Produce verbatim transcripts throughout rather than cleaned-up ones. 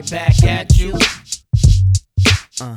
right back at you. Uh.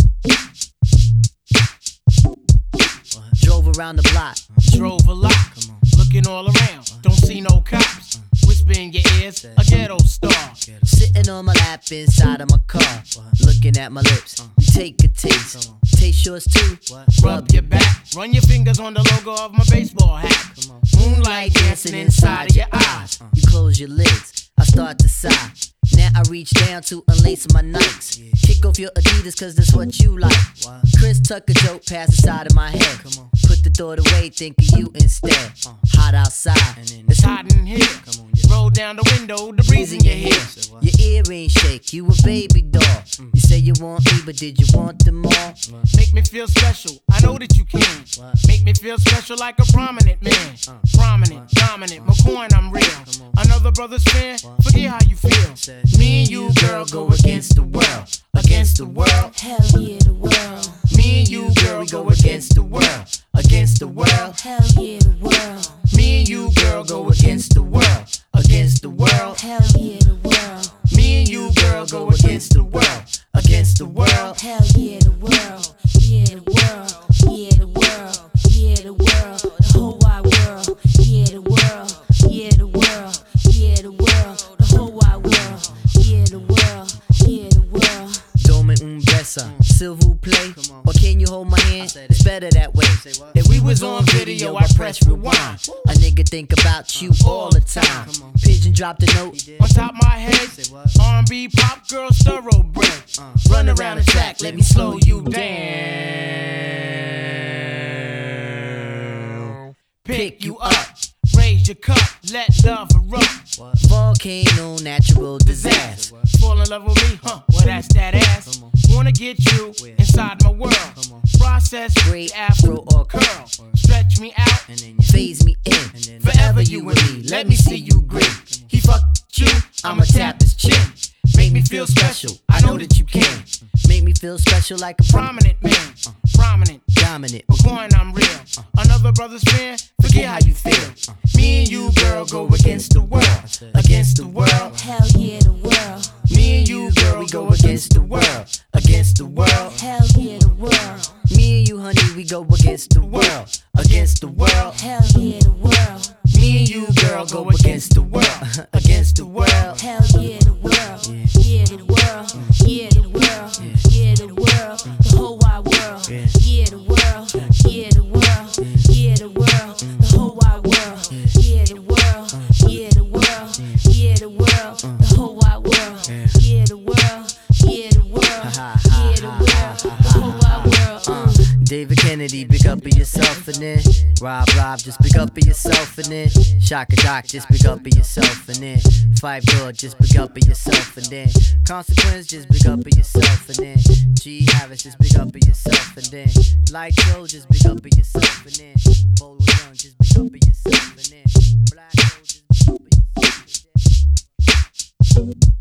Drove around the block. Drove a lot. Looking all around. Don't see no cops. Whisper in your ears. A ghetto star. Sitting on my lap inside of my car. Looking at my lips. You take a taste. Taste yours too. Rub your back. Run your fingers on the logo of my baseball hat. Moonlight dancing inside of your eyes. You close your lids. I start to sigh. Now I reach down to unlace my Nikes. Kick off your Adidas cause that's what you like. Chris Tucker joke past the side of my head. Put the thought away, think of you instead. Hot outside, it's hot in here. Roll down the window, the breeze in your hair. Your earrings shake, you a baby doll. You say you want me, but did you want them all? Make me feel special, I know that you can. Make me feel special like a prominent man. Prominent, dominant, McCoy, I'm real. Another brother's fan, forget how you feel. Me and you, girl, go against the world. Against the world. Hell yeah, the world. Me and you, girl, we go against the world. Against the world. Hell yeah, the world. Me and you, girl, go against the world. Against the world. Hell yeah, the world. Me and you, girl, go against the world. Against the world. Hell yeah, the world. Yeah, the world. Yeah, the world. Yeah, the world. The whole wide world. Yeah, the world. Yeah, the world. Yeah, the world. The whole wide world. Yeah, the world. Yeah, the world. Dome un besa, s'il vous plaît. Or can you hold my hand? It's better that way. If we was on video, I press rewind. A nigga think about you all the time. Pigeon dropped a note on top my head. R and B pop girls thoroughbred. Run around the track, let me slow you down. Pick you up, raise your cup, let love erupt. Volcano, natural disaster. Fall in love with me, huh? Well, that's that ass. Wanna get you inside my world. Process, Great afro or curl. Stretch me out, phase me in. forever you and me. Let me see you grin. He fucked you, I'ma tap his chin. Make me feel special, I know that you can. Make me feel special like a Prominent man, prominent, dominant. McCoy, I'm real. Another brother's fan, forget how you feel. Me and you, girl, go against the world. Against the world. Hell yeah, the world. Me and you, girl, we go against the world. Against the world. Hell yeah, the world. Me and you, honey, we go against the world. Against the world. Hell yeah, the world. Me and you, girl, go against the world. Against the world. Hell yeah, the world. Yeah, the world. Yeah, the world. Yeah, the world. The whole wide world. Yeah, the world. Yeah, the world. Yeah, the world. The whole wide world. Yeah, the world. Yeah, the world. Yeah, the world. The whole wide world. Yeah, the world. Yeah, the world. Yeah, the world. The whole wide world. David Kennedy, big up of yourself and then Rob Rob, just big up of yourself and then Shaka Doc, just big up of yourself and then Five Dog, just big up of yourself and then Consequence, just big up of yourself and then G Harris, just big up of yourself and then Light Show, just big up of yourself and then Bolo Young, just big up of yourself and then Black Hole, just big up of yourself and then